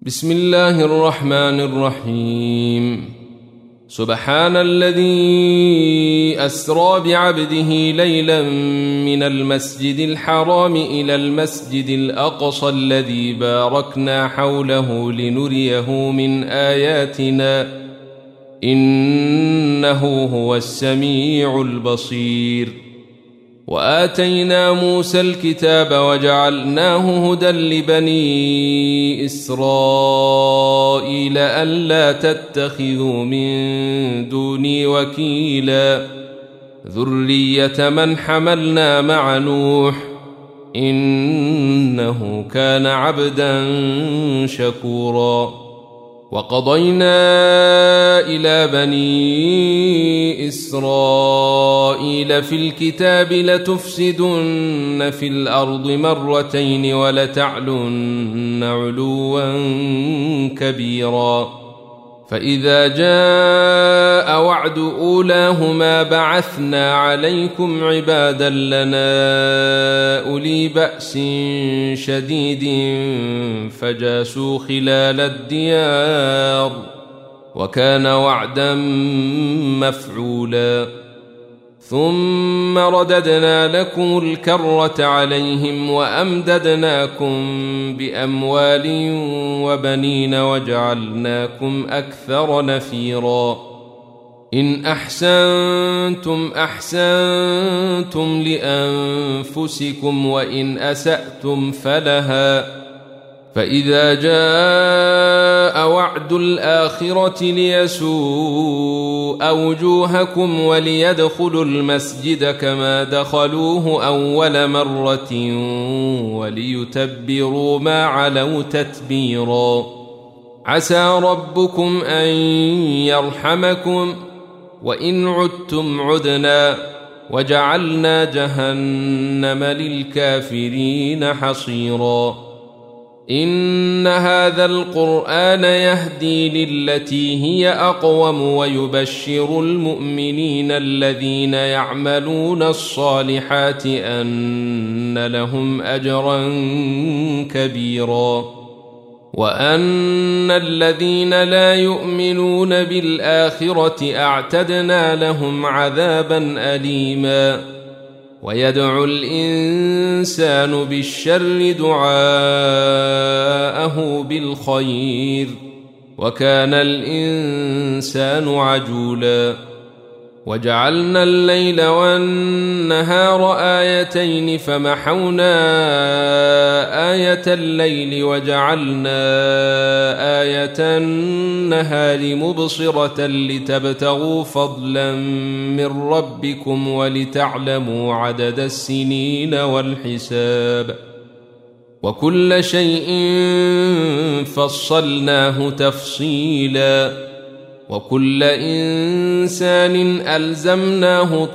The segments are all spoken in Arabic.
بسم الله الرحمن الرحيم. سبحان الذي أسرى بعبده ليلا من المسجد الحرام إلى المسجد الأقصى الذي باركنا حوله لنريه من آياتنا إنه هو السميع البصير. وآتينا موسى الكتاب وجعلناه هدى لبني إسرائيل ألا تتخذوا من دوني وكيلا ذرية من حملنا مع نوح إنه كان عبدا شكورا. وقضينا إلى بني إسرائيل في الكتاب لتفسدن في الأرض مرتين ولتعلن علوا كبيرا. فإذا جاء وعد أولاهما بعثنا عليكم عبادا لنا أولي بأس شديد فجاسوا خلال الديار وكان وعدا مفعولا. ثم رددنا لكم الكرة عليهم وأمددناكم بأموال وبنين وجعلناكم أكثر نفيرا. إن أحسنتم أحسنتم لأنفسكم وإن أسأتم فلها. فإذا جاء وعد الآخرة ليسوء وجوهكم وليدخلوا المسجد كما دخلوه أول مرة وليتبروا ما علوا تتبيرا. عسى ربكم أن يرحمكم وإن عدتم عدنا وجعلنا جهنم للكافرين حصيرا. إن هذا القرآن يهدي للتي هي أقوم ويبشر المؤمنين الذين يعملون الصالحات أن لهم أجرا كبيرا وأن الذين لا يؤمنون بالآخرة أعتدنا لهم عذابا أليما. ويدعو الإنسان بالشر دعاءه بالخير وكان الإنسان عجولا. وجعلنا الليل والنهار آيتين فمحونا آية الليل وجعلنا آية النهار مبصرة لتبتغوا فضلا من ربكم ولتعلموا عدد السنين والحساب وكل شيء فصلناه تفصيلا. وكل إنسان ألزمناه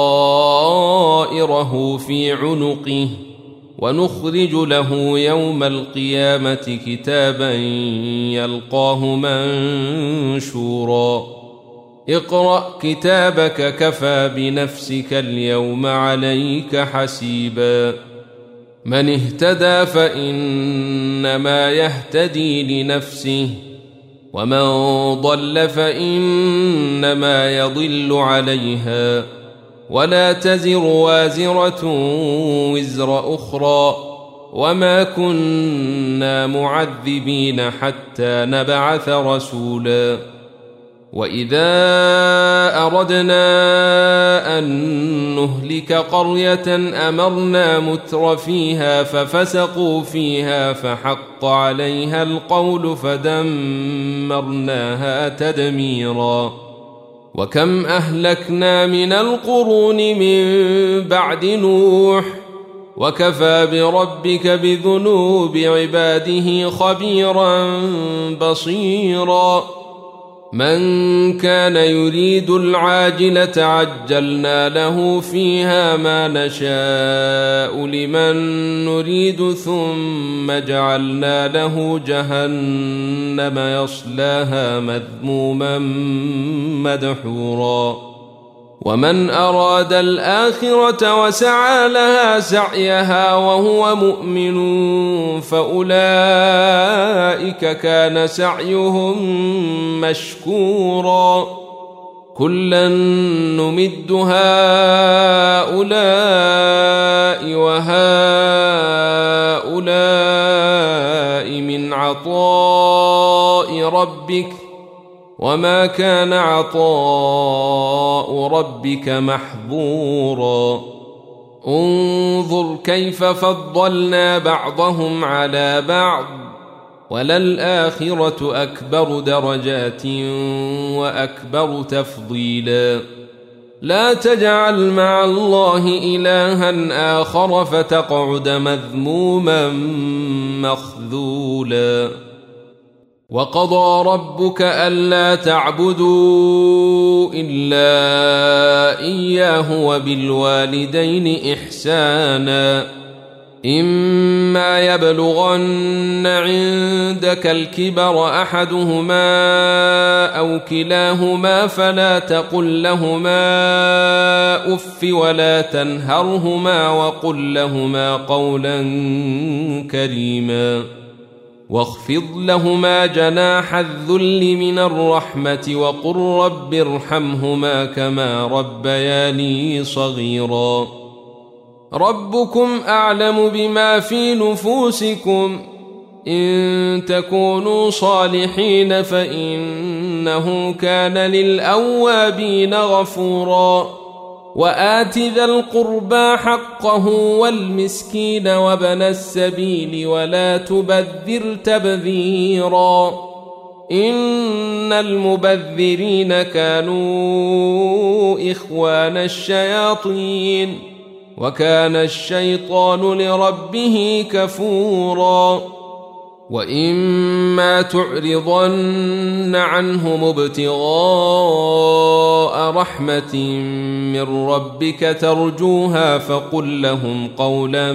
طائره في عنقه ونخرج له يوم القيامة كتابا يلقاه منشورا. اقرأ كتابك كفى بنفسك اليوم عليك حسيبا. من اهتدى فإنما يهتدي لنفسه ومن ضل فإنما يضل عليها ولا تزر وازرة وزر أخرى وما كنا معذبين حتى نبعث رسولا. وإذا أردنا أن نهلك قرية أمرنا متر فيها ففسقوا فيها فحق عليها القول فدمرناها تدميرا. وكم أهلكنا من القرون من بعد نوح وكفى بربك بذنوب عباده خبيرا بصيرا. من كان يريد العاجلة عجلنا له فيها ما نشاء لمن نريد ثم جعلنا له جهنم يصلاها مذموما مدحورا. ومن أراد الآخرة وسعى لها سعيها وهو مؤمن فأولئك كان سعيهم مشكورا كلا نمد هؤلاء وهؤلاء من عطاء ربك وما كان عطاء ربك محظورا انظر كيف فضلنا بعضهم على بعض وللآخرة أكبر درجات وأكبر تفضيلا لا تجعل مع الله إلها آخر فتقعد مذموما مخذولا وقضى ربك ألا تعبدوا إلا إياه وبالوالدين إحسانا إما يبلغن عندك الكبر أحدهما أو كلاهما فلا تقل لهما أف ولا تنهرهما وقل لهما قولا كريما واخفض لهما جناح الذل من الرحمة وقل رب ارحمهما كما ربياني صغيرا ربكم أعلم بما في نفوسكم إن تكونوا صالحين فإنه كان للأوابين غفورا وآت ذا القربى حقه والمسكين وابن السبيل ولا تبذر تبذيرا إن المبذرين كانوا إخوان الشياطين وكان الشيطان لربه كفورا وإما تعرضن عنهم ابتغاء رحمة من ربك ترجوها فقل لهم قولا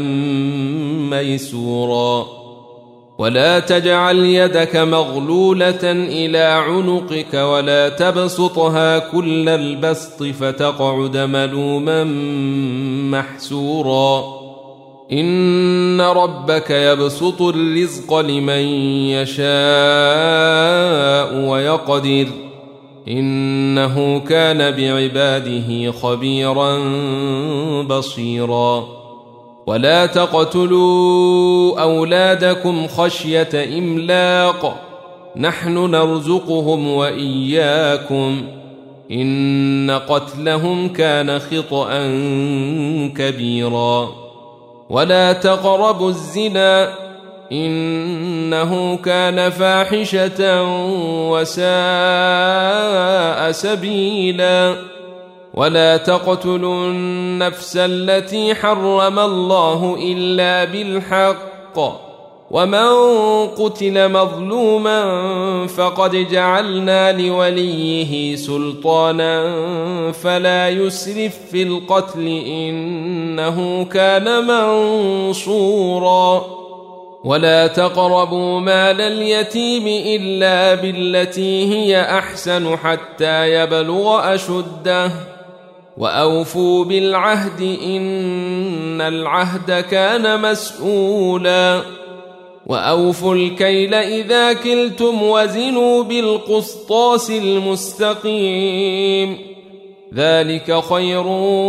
ميسورا ولا تجعل يدك مغلولة إلى عنقك ولا تبسطها كل البسط فتقعد ملوما محسورا إن ربك يبسط الرزق لمن يشاء ويقدر إنه كان بعباده خبيرا بصيرا ولا تقتلوا أولادكم خشية إملاق نحن نرزقهم وإياكم إن قتلهم كان خطأ كبيرا ولا تقربوا الزنا إنه كان فاحشة وساء سبيلا ولا تقتلوا النفس التي حرم الله إلا بالحق ومن قتل مظلوما فقد جعلنا لوليه سلطانا فلا يسرف في القتل إنه كان منصورا ولا تقربوا مال اليتيم إلا بالتي هي أحسن حتى يبلغ أشده وأوفوا بالعهد إن العهد كان مسؤولا وأوفوا الكيل إذا كلتم وزنوا بالقسطاس المستقيم ذلك خير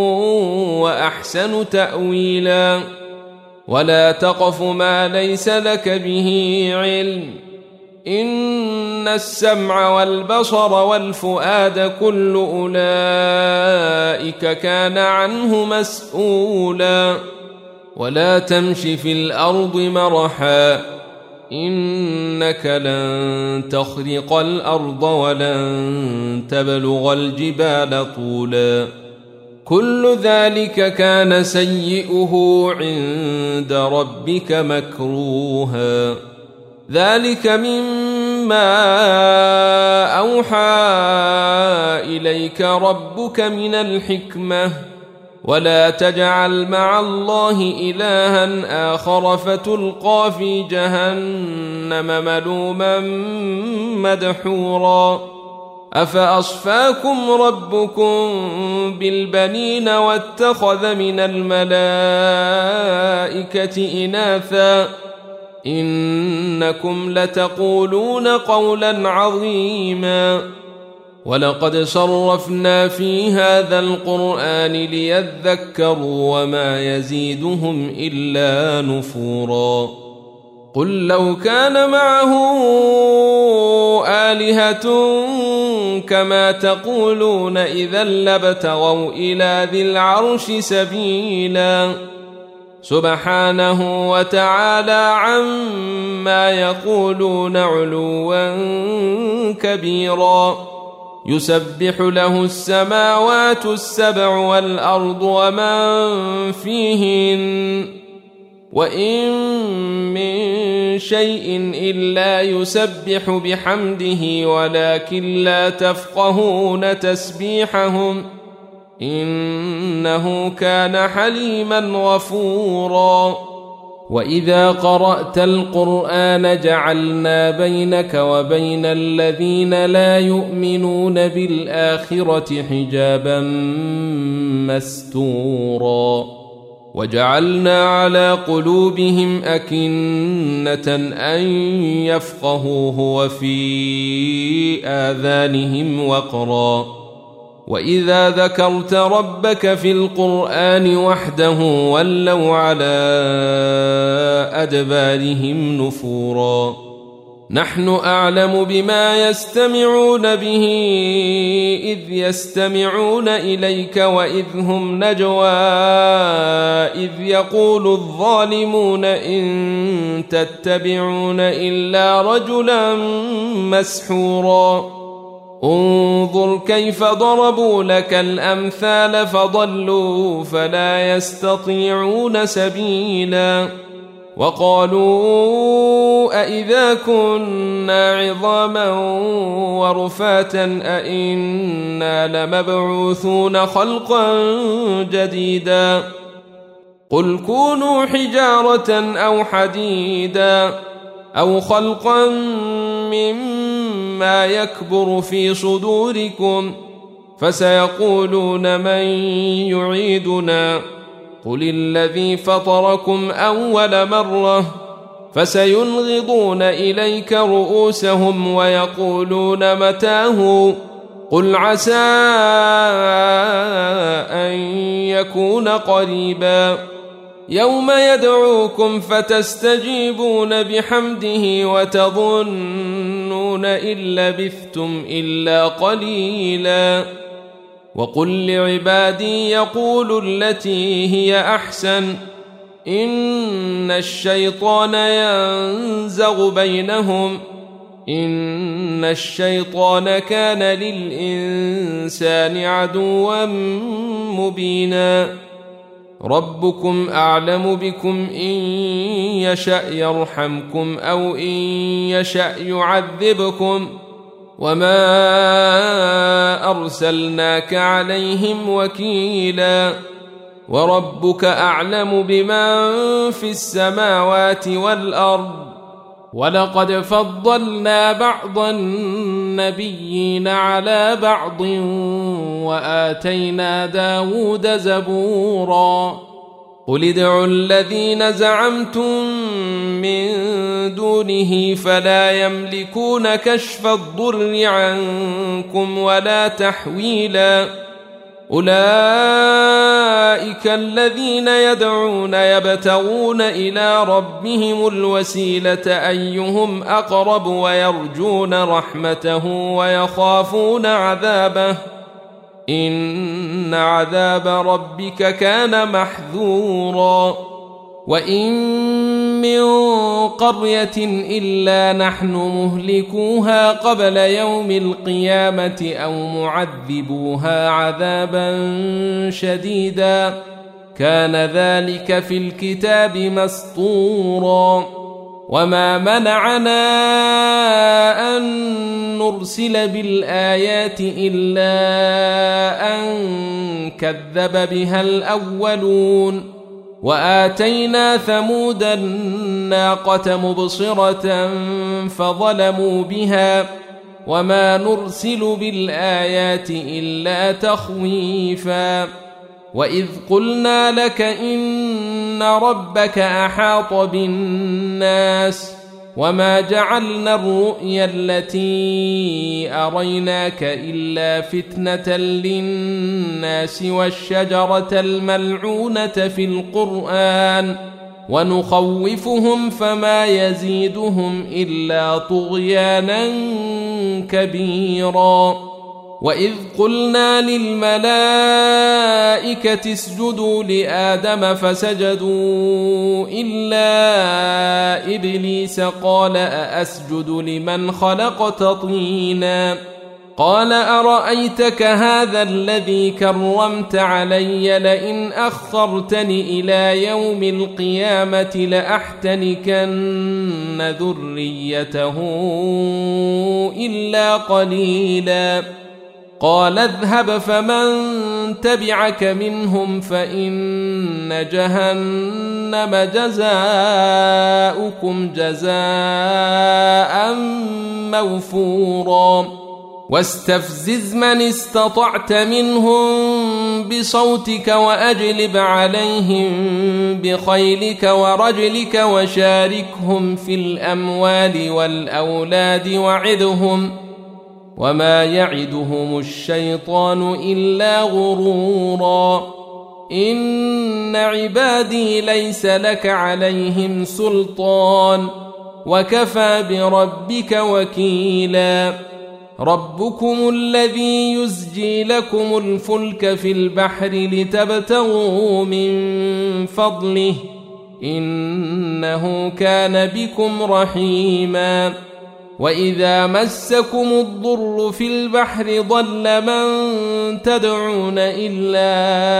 وأحسن تأويلا ولا تقف ما ليس لك به علم إن السمع والبصر والفؤاد كل أولئك كان عنه مسؤولا ولا تمش في الأرض مرحا إنك لن تخرق الأرض ولن تبلغ الجبال طولا كل ذلك كان سيئه عند ربك مكروها ذلك مما أوحى إليك ربك من الحكمة ولا تجعل مع الله إلها آخر فتلقى في جهنم ملوما مدحورا أفأصفاكم ربكم بالبنين واتخذ من الملائكة إناثا إنكم لتقولون قولا عظيما ولقد صرفنا في هذا القرآن ليذكروا وما يزيدهم إلا نفورا قل لو كان معه آلهة كما تقولون إذا لابتغوا إلى ذي العرش سبيلا سبحانه وتعالى عما يقولون علوا كبيرا يسبح له السماوات السبع والأرض ومن فيهن وإن من شيء إلا يسبح بحمده ولكن لا تفقهون تسبيحهم إنه كان حليما غفورا وإذا قرأت القرآن جعلنا بينك وبين الذين لا يؤمنون بالآخرة حجابا مستورا وجعلنا على قلوبهم أكنة أن يفقهوه وفي آذانهم وقرا وإذا ذكرت ربك في القرآن وحده ولوا على أدبارهم نفورا نحن أعلم بما يستمعون به إذ يستمعون إليك وإذ هم نجوى إذ يقول الظالمون إن تتبعون إلا رجلا مسحورا انظر كيف ضربوا لك الأمثال فضلوا فلا يستطيعون سبيلا وقالوا أئذا كنا عظاما ورفاتا أئنا لمبعوثون خلقا جديدا قل كونوا حجارة أو حديدا أو خلقا مما يكبر في صدوركم فسيقولون من يعيدنا قل الذي فطركم أول مرة فسينغضون إليك رؤوسهم ويقولون متاه قل عسى أن يكون قريبا يوم يدعوكم فتستجيبون بحمده وتظنون إن لبثتم إلا قليلا وقل لعبادي يقولوا التي هي أحسن إن الشيطان ينزغ بينهم إن الشيطان كان للإنسان عدوا مبينا ربكم أعلم بكم إن يشأ يرحمكم أو إن يشأ يعذبكم وما أرسلناك عليهم وكيلا وربك أعلم بمن في السماوات والأرض ولقد فضلنا بعض النبيين على بعض وآتينا داود زبورا قل ادعوا الذين زعمتم من دونه فلا يملكون كشف الضر عنكم ولا تحويلا أولئك الذين يدعون يبتغون إلى ربهم الوسيلة أيهم أقرب ويرجون رحمته ويخافون عذابه إن عذاب ربك كان محذورا وإن من قرية إلا نحن مهلكوها قبل يوم القيامة أو معذبوها عذابا شديدا كان ذلك في الكتاب مسطورا وما منعنا أن نرسل بالآيات إلا أن كذب بها الأولون وآتينا ثمود الناقة مبصرة فظلموا بها وما نرسل بالآيات إلا تخويفا وإذ قلنا لك إن ربك أحاط بالناس وما جعلنا الرؤيا التي أريناك إلا فتنة للناس والشجرة الملعونة في القرآن ونخوفهم فما يزيدهم إلا طغيانا كبيرا وإذ قلنا للملائكة اسجدوا لآدم فسجدوا إلا إبليس قال أأسجد لمن خلقت طينا قال أرأيتك هذا الذي كرمت علي لئن أخرتني إلى يوم القيامة لأحتنكن ذريته إلا قليلا قال اذهب فمن تبعك منهم فإن جهنم جزاؤكم جزاء موفورا واستفزز من استطعت منهم بصوتك وأجلب عليهم بخيلك ورجلك وشاركهم في الأموال والأولاد وعدهم وما يعدهم الشيطان إلا غرورا إن عبادي ليس لك عليهم سلطان وكفى بربك وكيلا ربكم الذي يزجي لكم الفلك في البحر لتبتغوا من فضله إنه كان بكم رحيما وإذا مسكم الضر في البحر ضل من تدعون إلا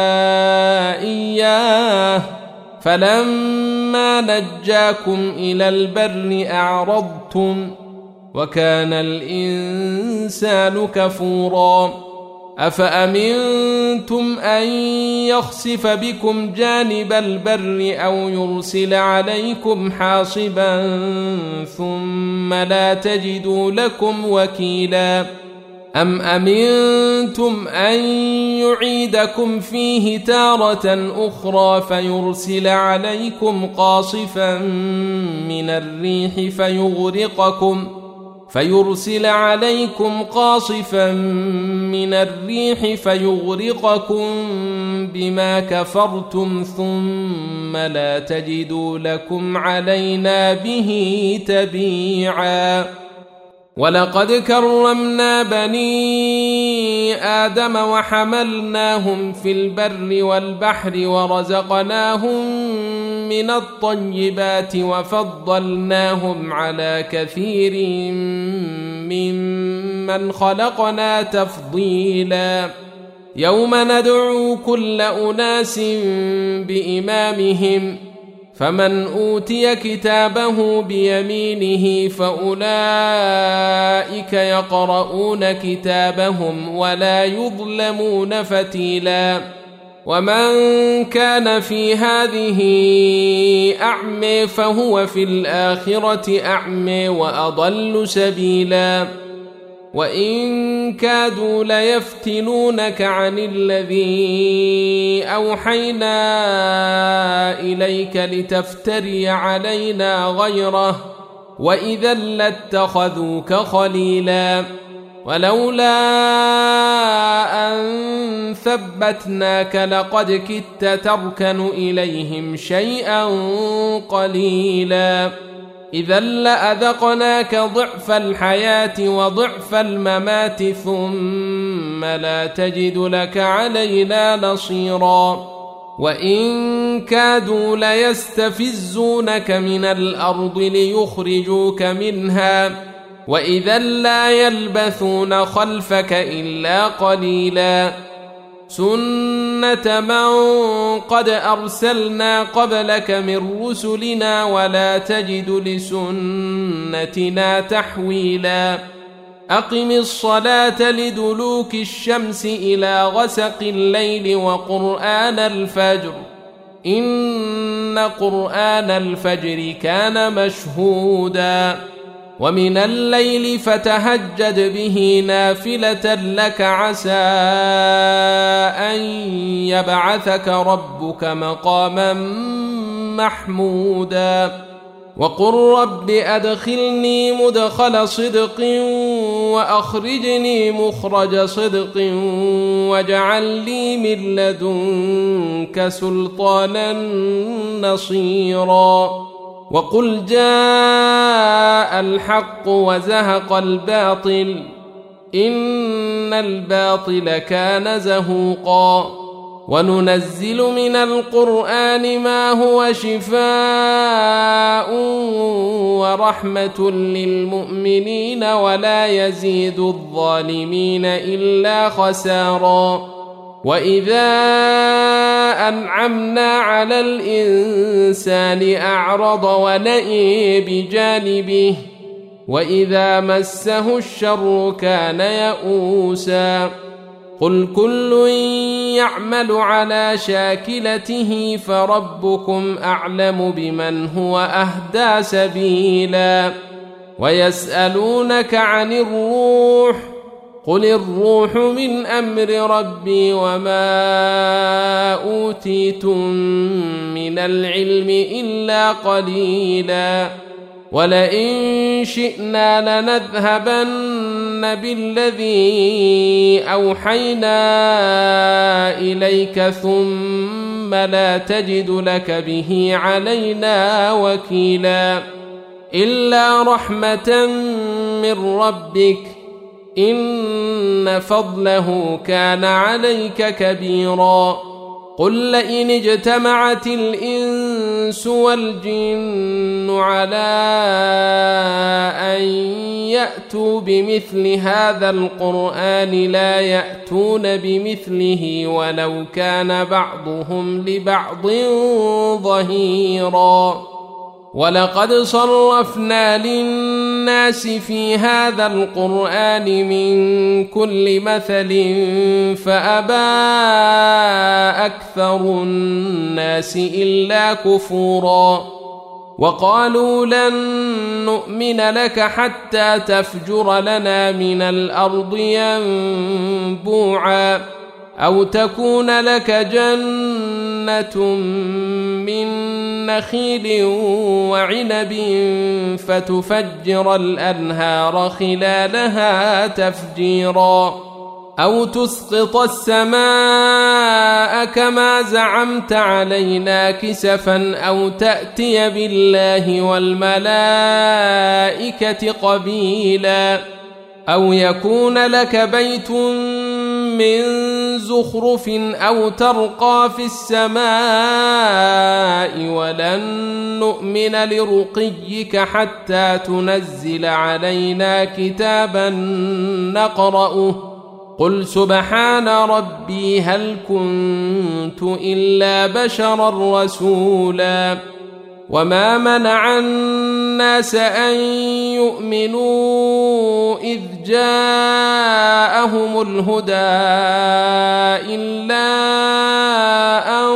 إياه فلما نجاكم إلى البر أعرضتم وكان الإنسان كفورا أفأمنتم أن يخسف بكم جانب البر أو يرسل عليكم حاصبا ثم لا تجدوا لكم وكيلا أم أمنتم أن يعيدكم فيه تارة أخرى فيرسل عليكم قاصفا من الريح فيغرقكم بما كفرتم ثم لا تجدوا لكم علينا به تبيعا ولقد كرمنا بني آدم وحملناهم في البر والبحر ورزقناهم من الطيبات وفضلناهم على كثير ممن خلقنا تفضيلا يوم ندعو كل أناس بإمامهم فمن أوتي كتابه بيمينه فأولئك يقرؤون كتابهم ولا يظلمون فتيلا ومن كان في هذه أعمى فهو في الآخرة أعمى وأضل سبيلا وإن كادوا ليفتنونك عن الذي أوحينا إليك لتفتري علينا غيره وإذا لاتخذوك خليلا ولولا أن ثبتناك لقد كدت تركن إليهم شيئا قليلا إذا لأذقناك ضعف الحياة وضعف الممات ثم لا تجد لك علينا نصيرا وإن كادوا ليستفزونك من الأرض ليخرجوك منها وإذا لا يلبثون خلفك إلا قليلا سنة من قد أرسلنا قبلك من رسلنا ولا تجد لسنتنا تحويلا أقم الصلاة لدلوك الشمس إلى غسق الليل وقرآن الفجر إن قرآن الفجر كان مشهودا ومن الليل فتهجد به نافلة لك عسى أن يبعثك ربك مقاما محمودا وقل رب أدخلني مدخل صدق وأخرجني مخرج صدق واجعل لي من لدنك سلطانا نصيرا وقل جاء الحق وزهق الباطل إن الباطل كان زهوقا وننزل من القرآن ما هو شفاء ورحمة للمؤمنين ولا يزيد الظالمين إلا خسارا وإذا أنعمنا على الإنسان أعرض ونأى بجانبه وإذا مسه الشر كان يئوسا قل كل يعمل على شاكلته فربكم أعلم بمن هو أهدى سبيلا ويسألونك عن الروح قل الروح من أمر ربي وما أوتيتم من العلم إلا قليلا ولئن شئنا لنذهبن بالذي أوحينا إليك ثم لا تجد لك به علينا وكيلا إلا رحمة من ربك إن فضله كان عليك كبيرا قل لئن اجتمعت الإنس والجن على أن يأتوا بمثل هذا القرآن لا يأتون بمثله ولو كان بعضهم لبعض ظهيرا ولقد صرفنا للناس في هذا القرآن من كل مثل فأبى أكثر الناس إلا كفورا وقالوا لن نؤمن لك حتى تفجر لنا من الأرض ينبوعا أو تكون لك جنة من نخيل وعنب فتفجر الأنهار خلالها تفجيرا أو تسقط السماء كما زعمت علينا كسفا أو تأتي بالله والملائكة قبيلا أو يكون لك بيت من زخرف أو ترقى في السماء ولن نؤمن لرقيك حتى تنزل علينا كتابا نقرأه قل سبحان ربي هل كنت إلا بشرا رسولا وما منع الناس أن يؤمنوا إذ جاءهم الهدى إلا أن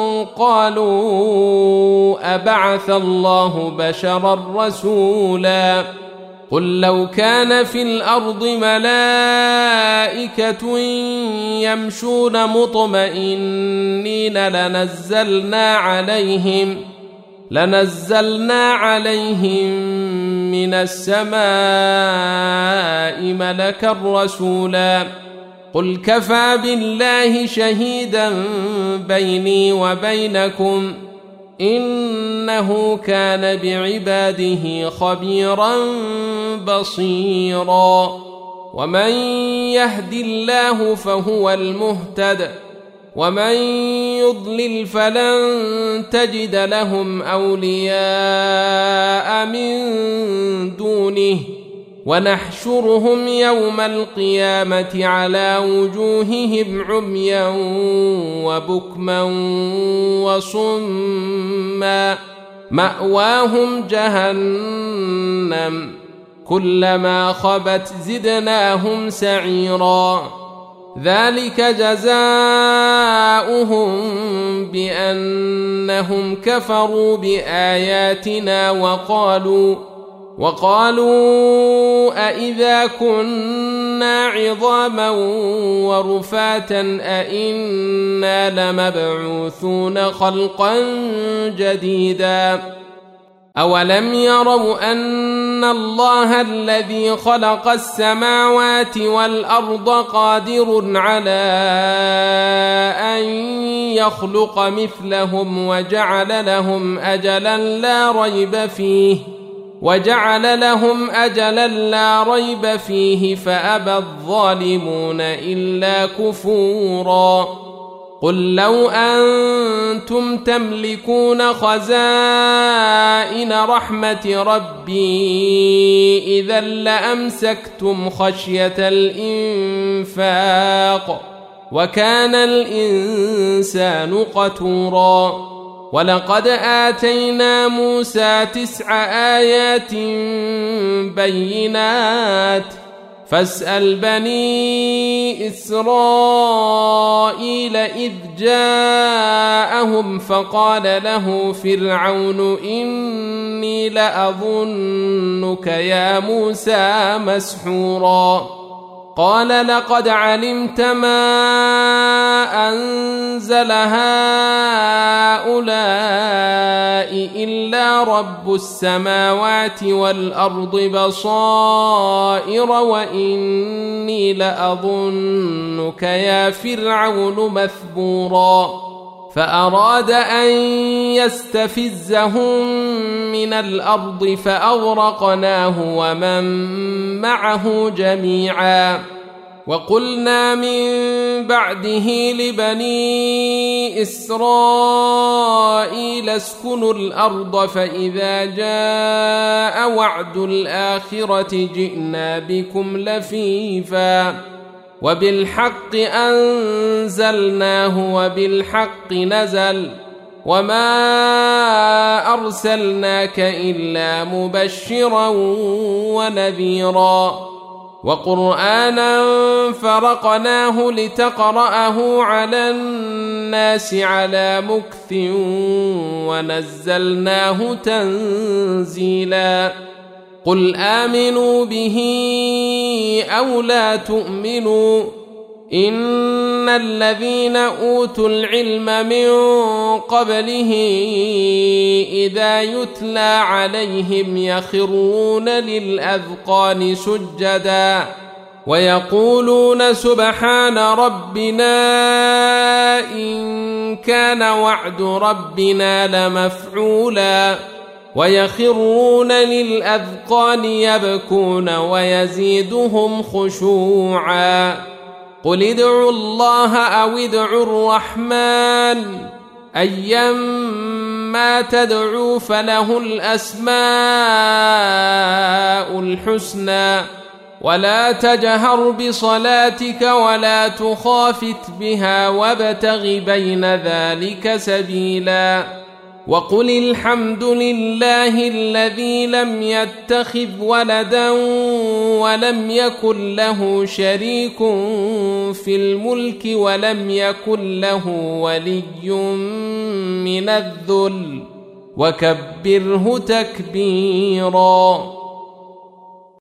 قالوا أبعث الله بشرا رسولا قل لو كان في الأرض ملائكة يمشون مطمئنين لنزلنا عليهم من السماء ملكا رسولا قل كفى بالله شهيدا بيني وبينكم إنه كان بعباده خبيرا بصيرا ومن يهد الله فهو المهتد ومن يضلل فلن تجد لهم أولياء من دونه ونحشرهم يوم القيامة على وجوههم عميا وبكما وصما مأواهم جهنم كلما خبت زدناهم سعيرا ذلك جزاؤهم بأنهم كفروا بآياتنا وقالوا أإذا كنا عظاما ورفاتا أإنا لمبعوثون خلقا جديدا أولم يروا أن الله الذي خلق السماوات والأرض قادر على أن يخلق مثلهم وجعل لهم أجلا لا ريب فيه فأبى الظالمون إلا كفورا قل لو أنتم تملكون خزائن رحمة ربي إذا لأمسكتم خشية الإنفاق وكان الإنسان قتورا ولقد آتينا موسى 9 آيات بينات فاسأل بني إسرائيل إذ جاءهم فقال له فرعون إني لأظنك يا موسى مسحورا قال لقد علمت ما أنزل هؤلاء إلا رب السماوات والأرض بصائر وإني لأظنك يا فرعون مثبورا فأراد أن يستفزهم من الأرض فأغرقناه ومن معه جميعا وقلنا من بعده لبني إسرائيل اسكنوا الأرض فإذا جاء وعد الآخرة جئنا بكم لفيفا وبالحق أنزلناه وبالحق نزل وما أرسلناك إلا مبشرا ونذيرا وقرآنا فرقناه لتقرأه على الناس على مكث ونزلناه تنزيلا قل آمنوا به أو لا تؤمنوا إن الذين أوتوا العلم من قبله إذا يتلى عليهم يخرون للأذقان سجدا ويقولون سبحان ربنا إن كان وعد ربنا لمفعولا ويخرون للأذقان يبكون ويزيدهم خشوعا قل ادعوا الله أو ادعوا الرحمن أيما تدعوا فله الأسماء الحسنى ولا تجهر بصلاتك ولا تخافت بها وابتغ بين ذلك سبيلا وقل الحمد لله الذي لم يتخذ ولدا ولم يكن له شريك في الملك ولم يكن له ولي من الذل وكبره تكبيرا